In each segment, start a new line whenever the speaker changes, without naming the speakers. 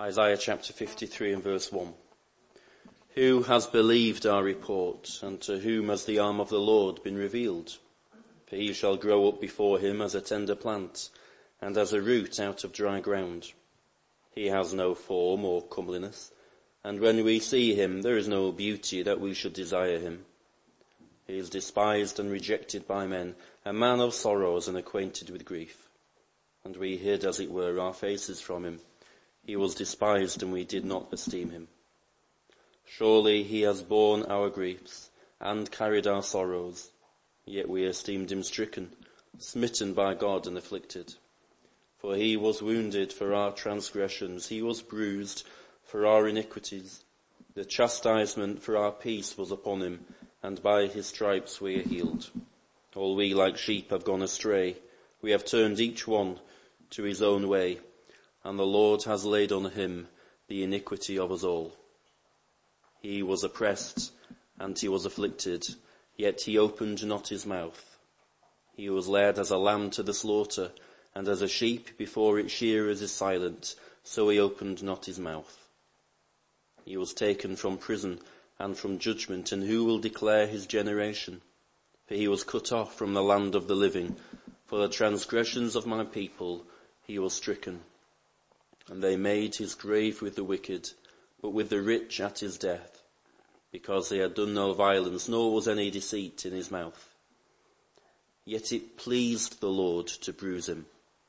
Isaiah chapter 53 and verse 1. Who has believed our report, and to whom has the arm of the Lord been revealed? For he shall grow up before him as a tender plant, and as a root out of dry ground. He has no form or comeliness, and when we see him, there is no beauty that we should desire him. He is despised and rejected by men, a man of sorrows and acquainted with grief. And we hid, as it were, our faces from him. He was despised, and we did not esteem him. Surely he has borne our griefs and carried our sorrows, yet we esteemed him stricken, smitten by God and afflicted. For he was wounded for our transgressions, he was bruised for our iniquities. The chastisement for our peace was upon him, and by his stripes we are healed. All we like sheep have gone astray, we have turned each one to his own way, and the Lord has laid on him the iniquity of us all. He was oppressed, and he was afflicted, yet he opened not his mouth. He was led as a lamb to the slaughter, and as a sheep before its shearers is silent, so he opened not his mouth. He was taken from prison and from judgment, and who will declare his generation? For he was cut off from the land of the living. For the transgressions of my people he was stricken. And they made his grave with the wicked, but with the rich at his death, because he had done no violence, nor was any deceit in his mouth. Yet it pleased the Lord to bruise him.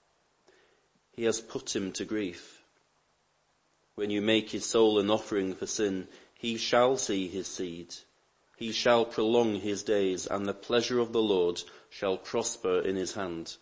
He has put him to grief. When you make his soul an offering for sin, he shall see his seed. He shall prolong his days, and the pleasure of the Lord shall prosper in his hand.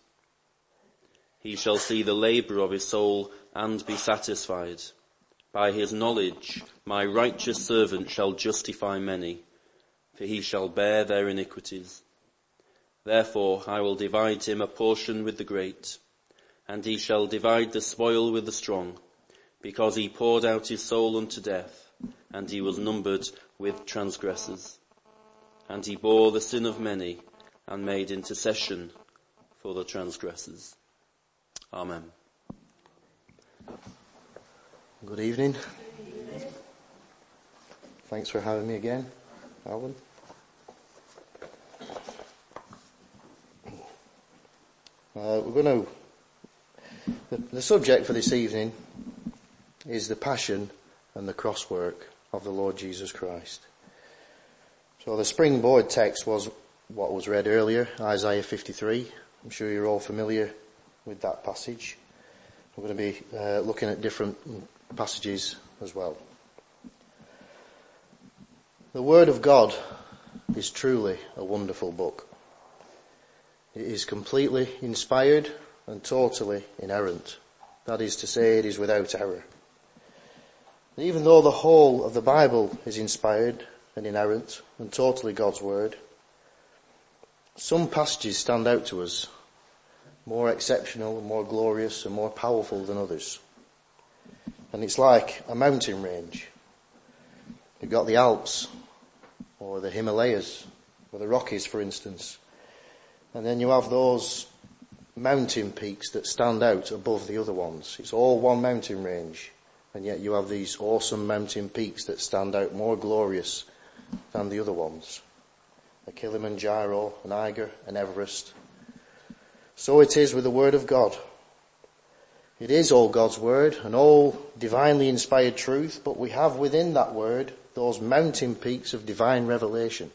He shall see the labour of his soul and be satisfied. By his knowledge my righteous servant shall justify many, for he shall bear their iniquities. Therefore I will divide him a portion with the great, and he shall divide the spoil with the strong, because he poured out his soul unto death, and he was numbered with transgressors. And he bore the sin of many, and made intercession for the transgressors. Amen.
Good evening. Thanks for having me again, Alan. The subject for this evening is the passion and the cross work of the Lord Jesus Christ. So the springboard text was what was read earlier, Isaiah 53. I'm sure you're all familiar with that passage. We're going to be looking at different passages as well. The Word of God is truly a wonderful book. It is completely inspired and totally inerrant. That is to say, it is without error. Even though the whole of the Bible is inspired and inerrant and totally God's Word, some passages stand out to us, more exceptional and more glorious and more powerful than others. And it's like a mountain range. You've got the Alps, or the Himalayas, or the Rockies, for instance. And then you have those mountain peaks that stand out above the other ones. It's all one mountain range, and yet you have these awesome mountain peaks that stand out more glorious than the other ones. The Kilimanjaro, and Eiger, and Everest. So it is with the Word of God. It is all God's Word and all divinely inspired truth, but we have within that Word those mountain peaks of divine revelation.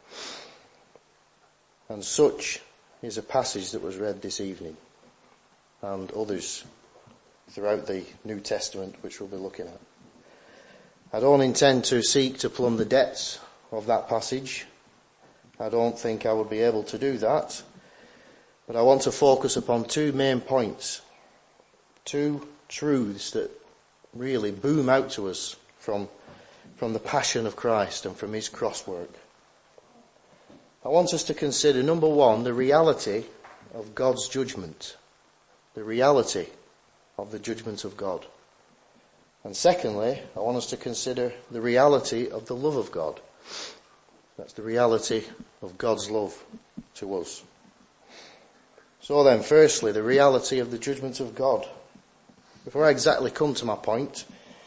And such is a passage that was read this evening, and others throughout the New Testament which we'll be looking at. I don't intend to seek to plumb the depths of that passage. I don't think I would be able to do that. But I want to focus upon two main points, two truths that really boom out to us from the passion of Christ and from his cross work. I want us to consider, number one, the reality of God's judgment, the reality of the judgment of God. And secondly, I want us to consider the reality of the love of God. That's the reality of God's love to us. So then, firstly, the reality of the judgment of God. Before I exactly come to my point,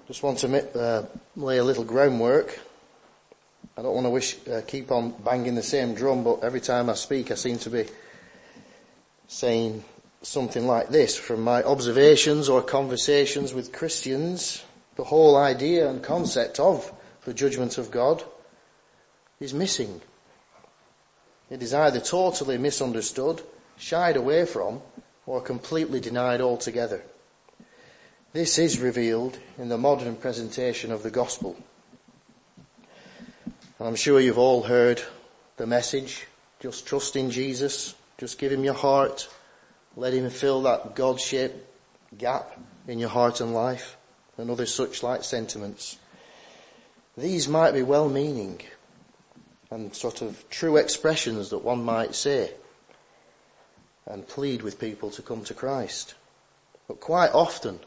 Just want to lay a little groundwork. I don't want to keep on banging the same drum, but every time I speak I seem to be saying something like this. From my observations or conversations with Christians, the whole idea and concept of the judgment of God is missing. It is either totally misunderstood, shied away from, or completely denied altogether. This is revealed in the modern presentation of the gospel. And I'm sure you've all heard the message, just trust in Jesus, just give him your heart, let him fill that God-shaped gap in your heart and life, and other such like sentiments. These might be well-meaning and sort of true expressions that one might say and plead with people to come to Christ. But quite often,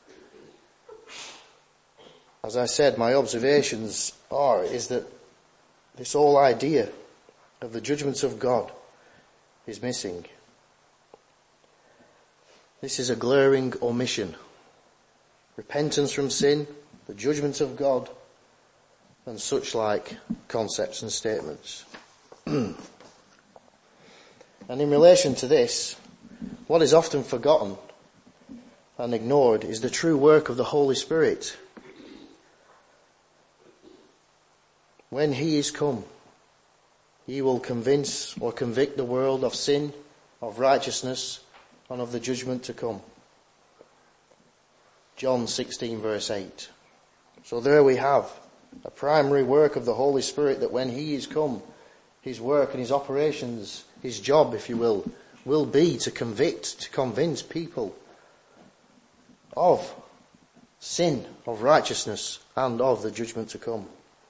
as I said, my observations is that this whole idea of the judgment of God is missing. This is a glaring omission. Repentance from sin, the judgment of God, and such like concepts and statements. And in relation to this, what is often forgotten and ignored is the true work of the Holy Spirit. When he is come, he will convince or convict the world of sin, of righteousness, and of the judgment to come. John 16 verse 8. So there we have a primary work of the Holy Spirit, that when he is come, his work and his operations, his job, if you will be to convict, to convince people of sin, of righteousness, and of the judgment to come.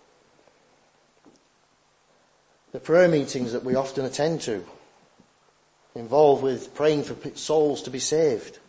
The prayer meetings that we often attend to involve with praying for souls to be saved.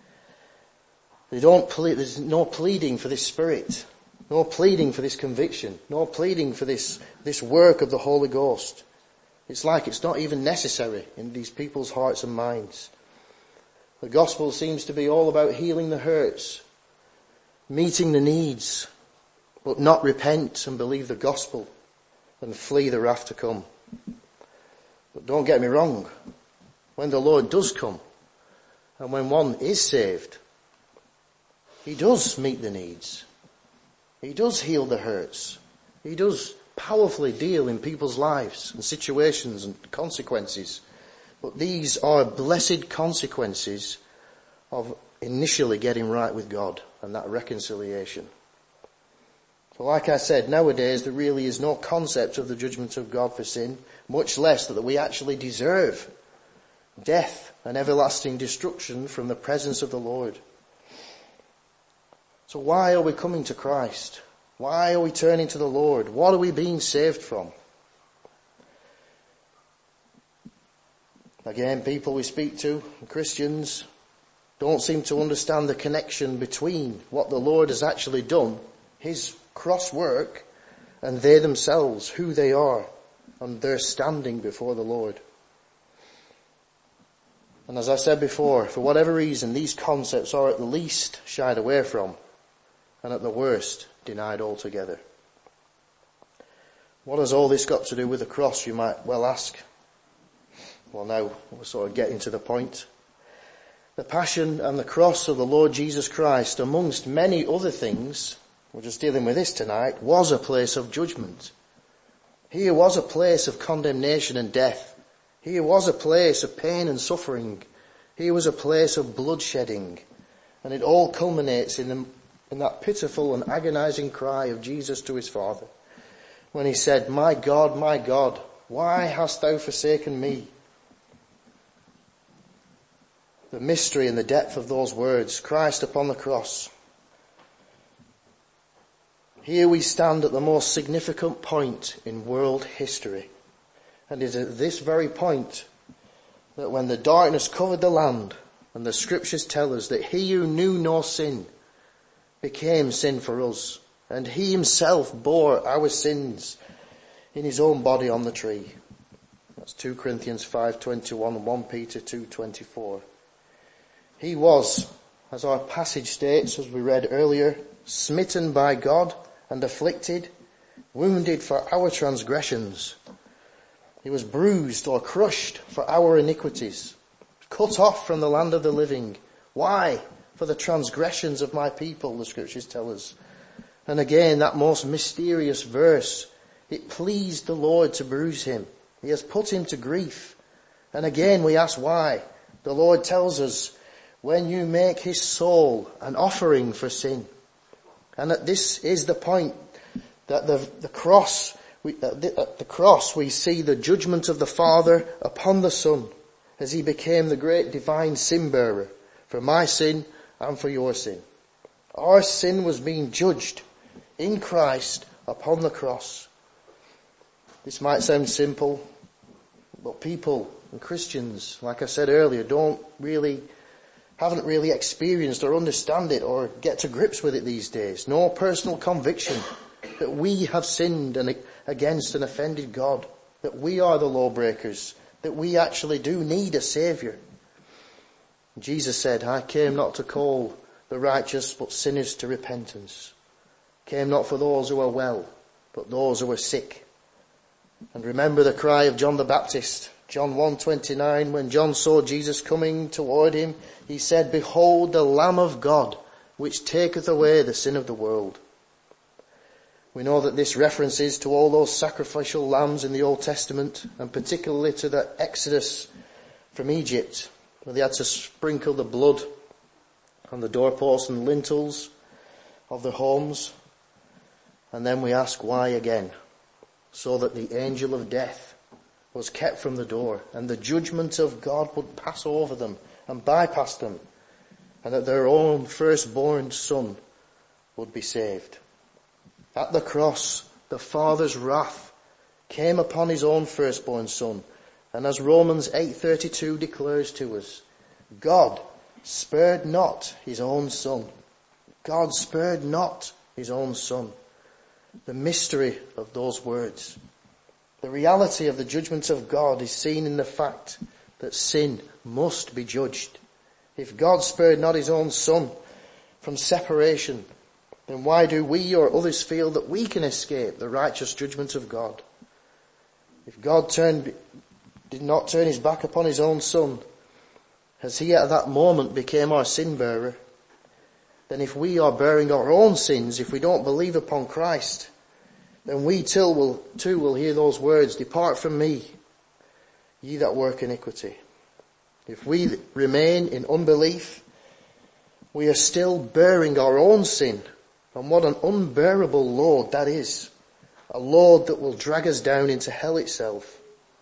There's no pleading for this Spirit, no pleading for this conviction, no pleading for this work of the Holy Ghost. It's like it's not even necessary in these people's hearts and minds. The gospel seems to be all about healing the hurts, meeting the needs, but not repent and believe the gospel and flee the wrath to come. But don't get me wrong, when the Lord does come, and when one is saved, he does meet the needs. He does heal the hurts. He does powerfully deal in people's lives and situations and consequences. But these are blessed consequences of initially getting right with God and that reconciliation. So like I said, nowadays there really is no concept of the judgment of God for sin, much less that we actually deserve death and everlasting destruction from the presence of the Lord. So why are we coming to Christ? Why are we turning to the Lord? What are we being saved from? Again, people we speak to, Christians, don't seem to understand the connection between what the Lord has actually done, his cross work, and they themselves, who they are, and their standing before the Lord. And as I said before, for whatever reason, these concepts are at the least shied away from, and at the worst denied altogether. What has all this got to do with the cross, you might well ask? Well, now we're sort of getting to the point. The passion and the cross of the Lord Jesus Christ, amongst many other things, we're just dealing with this tonight, was a place of judgment. Here was a place of condemnation and death. Here was a place of pain and suffering. Here was a place of bloodshedding. And it all culminates in that pitiful and agonizing cry of Jesus to his Father, when he said, my God, why hast thou forsaken me? The mystery and the depth of those words, Christ upon the cross. Here we stand at the most significant point in world history. And it is at this very point that when the darkness covered the land, and the scriptures tell us that he who knew no sin became sin for us, and he himself bore our sins in his own body on the tree. That's 2 Corinthians 5:21 and 1 Peter 2:24. He was as our passage states, as we read earlier, smitten by God and afflicted, wounded for our transgressions. He was bruised or crushed for our iniquities, cut off from the land of the living. Why? For the transgressions of my people, the scriptures tell us. And again, that most mysterious verse, it pleased the Lord to bruise him. He has put him to grief. And again we ask why. The Lord tells us, when you make his soul an offering for sin. And that this is the point, that the cross, at the cross we see the judgment of the Father upon the Son, as he became the great divine sin bearer for my sin and for your sin. Our sin was being judged in Christ upon the cross. This might sound simple, but people and Christians, like I said earlier, haven't really experienced or understand it or get to grips with it these days. No personal conviction that we have sinned against and offended God, that we are the lawbreakers, that we actually do need a Saviour. Jesus said, I came not to call the righteous but sinners to repentance. Came not for those who are well, but those who are sick. And remember the cry of John the Baptist, John 1:29, when John saw Jesus coming toward him, he said, Behold the Lamb of God, which taketh away the sin of the world. We know that this references to all those sacrificial lambs in the Old Testament, and particularly to the Exodus from Egypt, where they had to sprinkle the blood on the doorposts and lintels of their homes. And then we ask why again? So that the angel of death was kept from the door, and the judgment of God would pass over them and bypass them, and that their own firstborn son would be saved. At the cross, the Father's wrath came upon his own firstborn son, and as Romans 8:32 declares to us, God spared not his own son. God spared not his own son. The mystery of those words. The reality of the judgment of God is seen in the fact that sin must be judged. If God spared not his own son from separation, then why do we or others feel that we can escape the righteous judgment of God? If God did not turn his back upon his own son, as he at that moment became our sin bearer, then if we are bearing our own sins, if we don't believe upon Christ, then we too will hear those words, Depart from me, ye that work iniquity. If we remain in unbelief, we are still bearing our own sin. And what an unbearable load that is. A load that will drag us down into hell itself.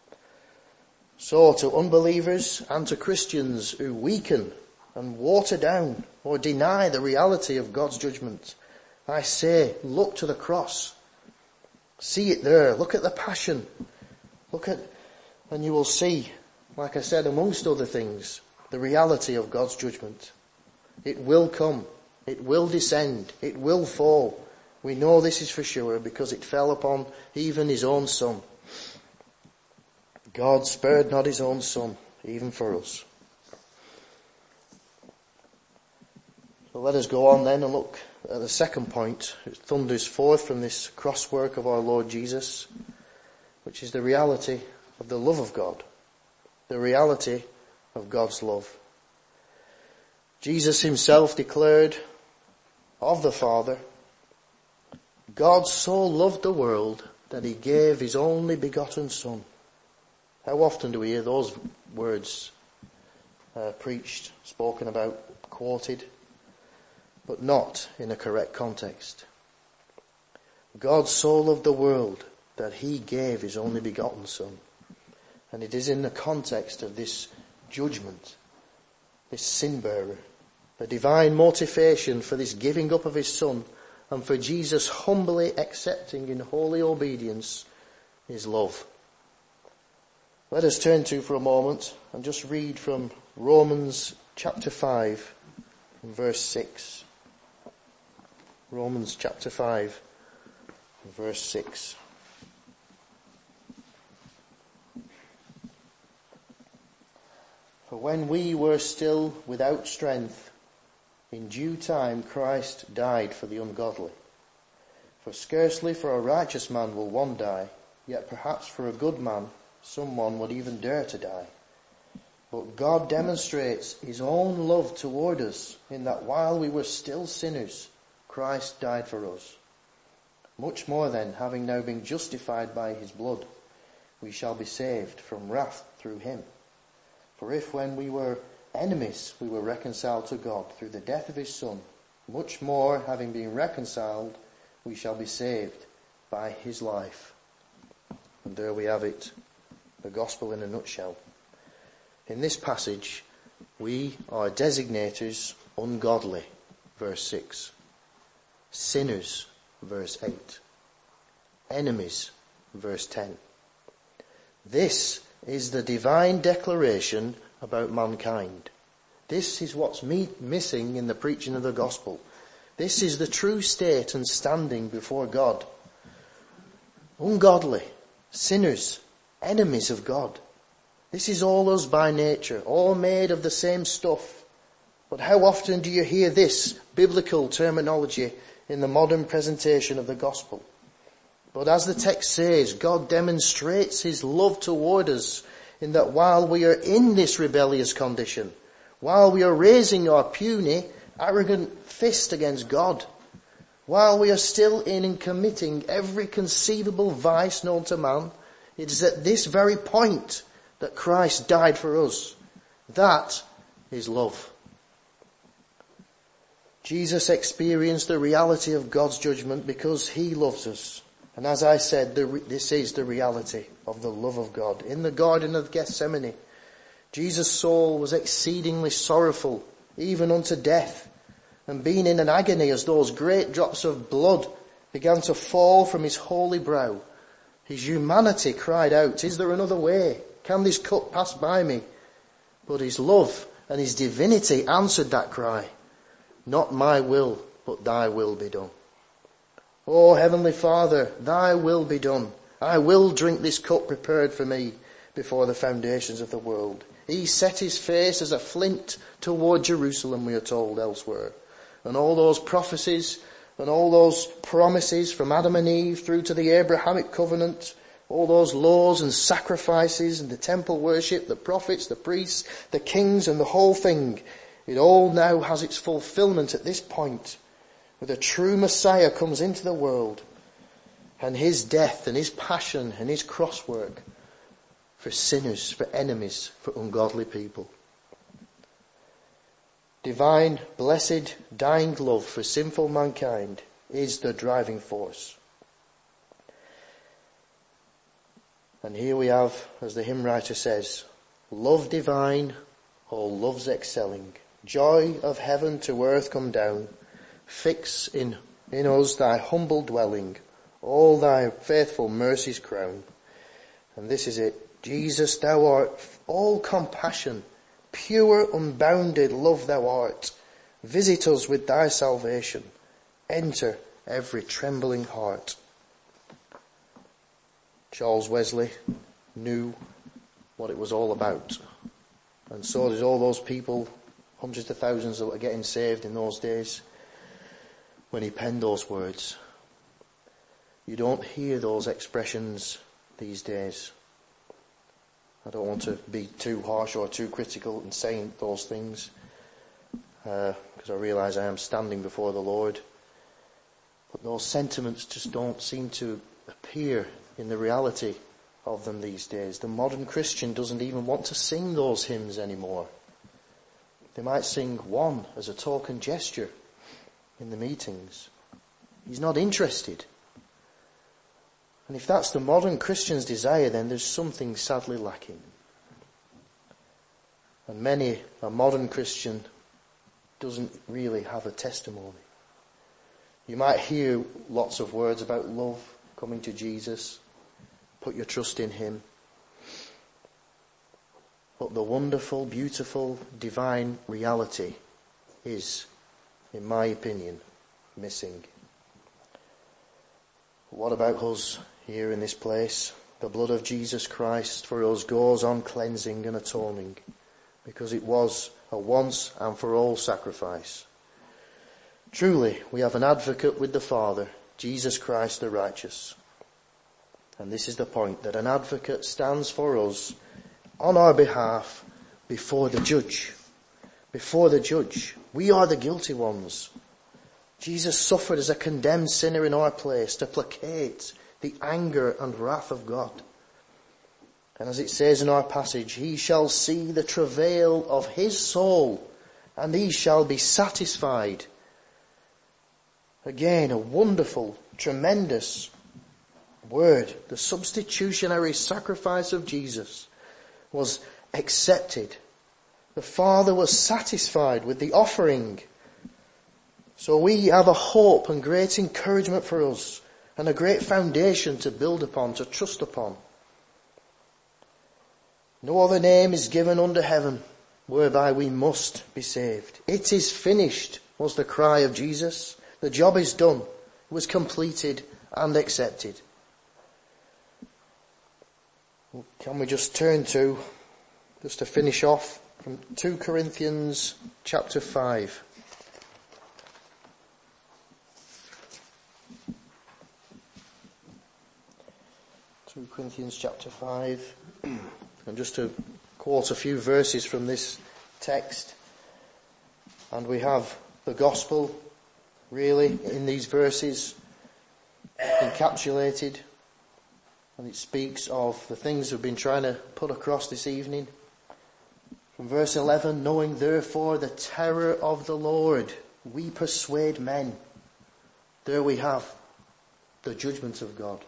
So to unbelievers and to Christians who weaken and water down or deny the reality of God's judgment, I say, look to the cross. See it there. Look at the passion. And you will see, like I said, amongst other things, the reality of God's judgment. It will come. It will descend. It will fall. We know this is for sure because it fell upon even his own son. God spared not his own son, even for us. So let us go on then and look at the second point. It thunders forth from this crosswork of our Lord Jesus, which is the reality of the love of God. The reality of God's love. Jesus himself declared of the Father, God so loved the world that he gave his only begotten Son. How often do we hear those words preached, spoken about, quoted, but not in a correct context? God so loved the world that he gave his only begotten Son. And it is in the context of this judgment, this sin bearer, the divine motivation for this giving up of his Son, and for Jesus humbly accepting in holy obedience his love. Let us turn to for a moment and just read from Romans chapter 5 and verse 6. Romans chapter 5 and verse 6. For when we were still without strength, In due time Christ died for the ungodly. For scarcely for a righteous man will one die, yet perhaps for a good man someone would even dare to die. But God demonstrates his own love toward us in that while we were still sinners, Christ died for us. Much more then, having now been justified by his blood, we shall be saved from wrath through him. For if when we were enemies we were reconciled to God through the death of his Son, much more, having been reconciled, we shall be saved by his life. And there we have it, the gospel in a nutshell. In this passage, we are designators ungodly, verse 6. Sinners, verse 8. Enemies, verse 10. This is the divine declaration about mankind. This is what's missing in the preaching of the gospel. This is the true state and standing before God. Ungodly, sinners, enemies of God. This is all us by nature, all made of the same stuff. But how often do you hear this biblical terminology in the modern presentation of the gospel? But as the text says, God demonstrates his love toward us in that while we are in this rebellious condition, while we are raising our puny, arrogant fist against God, while we are still in and committing every conceivable vice known to man, it is at this very point that Christ died for us. That is love. Jesus experienced the reality of God's judgment because he loves us. And as I said, this is the reality of the love of God. In the Garden of Gethsemane, Jesus' soul was exceedingly sorrowful, even unto death, and being in an agony as those great drops of blood began to fall from his holy brow, his humanity cried out, "Is there another way? Can this cup pass by me?" But his love and his divinity answered that cry. "Not my will, but thy will be done." O Heavenly Father, thy will be done. I will drink this cup prepared for me before the foundations of the world. He set his face as a flint toward Jerusalem, we are told elsewhere. And all those prophecies and all those promises from Adam and Eve through to the Abrahamic covenant, all those laws and sacrifices and the temple worship, the prophets, the priests, the kings and the whole thing, it all now has its fulfillment at this point, where the true Messiah comes into the world, and his death and his passion and his cross work for sinners, for enemies, for ungodly people. Divine, blessed, dying love for sinful mankind is the driving force. And here we have, as the hymn writer says, love divine, all love's excelling, joy of heaven to earth come down, fix in us thy humble dwelling, all thy faithful mercies crown. And this is it. Jesus, thou art all compassion, pure unbounded love thou art. Visit us with thy salvation. Enter every trembling heart. Charles Wesley knew what it was all about. And so did all those people, hundreds of thousands that were getting saved in those days, when he penned those words. You don't hear those expressions these days. I don't want to be too harsh or too critical in saying those things, because I realise I am standing before the Lord. But those sentiments just don't seem to appear in the reality of them these days. The modern Christian doesn't even want to sing those hymns anymore. They might sing one as a token gesture in the meetings. He's not interested. And if that's the modern Christian's desire, then there's something sadly lacking. And many a modern Christian doesn't really have a testimony. You might hear lots of words about love, coming to Jesus, put your trust in him. But the wonderful, beautiful, divine reality is, in my opinion, missing. What about us here in this place? The blood of Jesus Christ for us goes on cleansing and atoning, because it was a once and for all sacrifice. Truly, we have an advocate with the Father, Jesus Christ the righteous. And this is the point, that an advocate stands for us on our behalf before the judge. Before the judge. We are the guilty ones. Jesus suffered as a condemned sinner in our place to placate the anger and wrath of God. And as it says in our passage, he shall see the travail of his soul, and he shall be satisfied. Again, a wonderful, tremendous word. The substitutionary sacrifice of Jesus was accepted. The Father was satisfied with the offering. So we have a hope and great encouragement for us, and a great foundation to build upon, to trust upon. No other name is given under heaven whereby we must be saved. It is finished, was the cry of Jesus. The job is done. It was completed and accepted. Can we just turn to, just to finish off, from 2 Corinthians chapter 5. 2 Corinthians chapter 5. And just to quote a few verses from this text. And we have the gospel, really, in these verses, encapsulated. And it speaks of the things we've been trying to put across this evening. From verse 11, knowing therefore the terror of the Lord, we persuade men. There we have the judgment of God.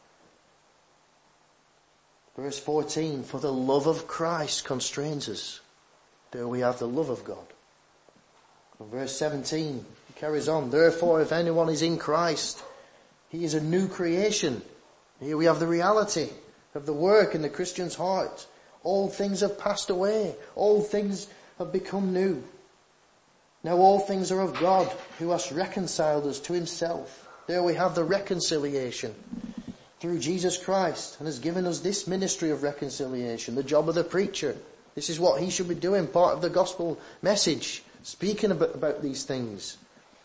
Verse 14, for the love of Christ constrains us. There we have the love of God. And verse 17, it carries on, therefore if anyone is in Christ, he is a new creation. Here we have the reality of the work in the Christian's heart. All things have passed away. All things have become new. Now all things are of God, who has reconciled us to himself. There we have the reconciliation through Jesus Christ, and has given us this ministry of reconciliation, the job of the preacher. This is what he should be doing, part of the gospel message, speaking about these things.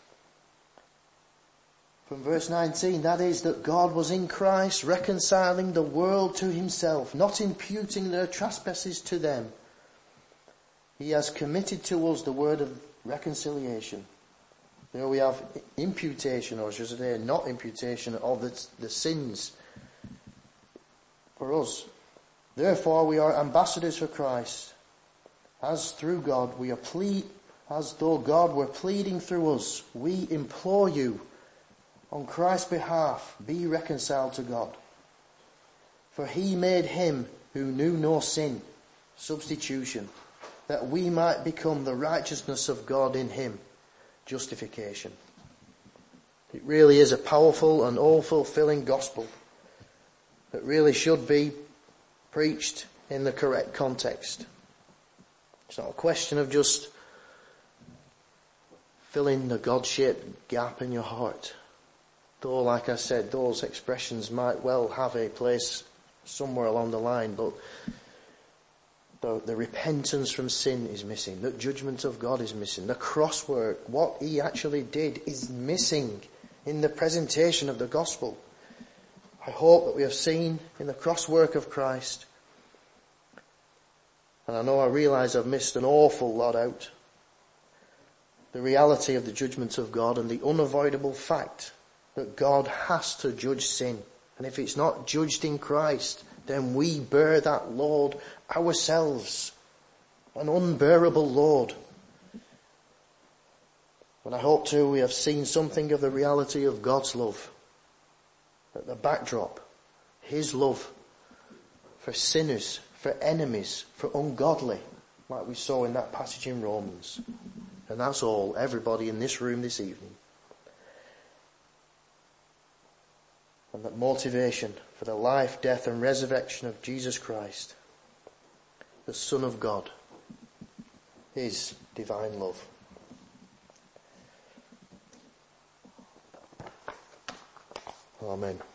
From verse 19, that is, that God was in Christ reconciling the world to himself, not imputing their trespasses to them. He has committed to us the word of reconciliation. There we have imputation, or should I say not imputation, of the sins for us. Therefore we are ambassadors for Christ, as through God we are as though God were pleading through us. We implore you, on Christ's behalf, be reconciled to God. For he made him who knew no sin, substitution, that we might become the righteousness of God in him, justification. It really is a powerful and all-fulfilling gospel that really should be preached in the correct context. It's not a question of just filling the God-shaped gap in your heart. Though, like I said, those expressions might well have a place somewhere along the line, but the repentance from sin is missing. The judgment of God is missing. The cross work, what he actually did, is missing in the presentation of the gospel. I hope that we have seen in the cross work of Christ, and I realise I've missed an awful lot out, the reality of the judgment of God and the unavoidable fact that God has to judge sin. And if it's not judged in Christ, then we bear that load ourselves. An unbearable load. And I hope too we have seen something of the reality of God's love. At the backdrop, his love for sinners, for enemies, for ungodly, like we saw in that passage in Romans. And that's all, everybody in this room this evening. And that motivation for the life, death and resurrection of Jesus Christ, the Son of God, is divine love. Amen.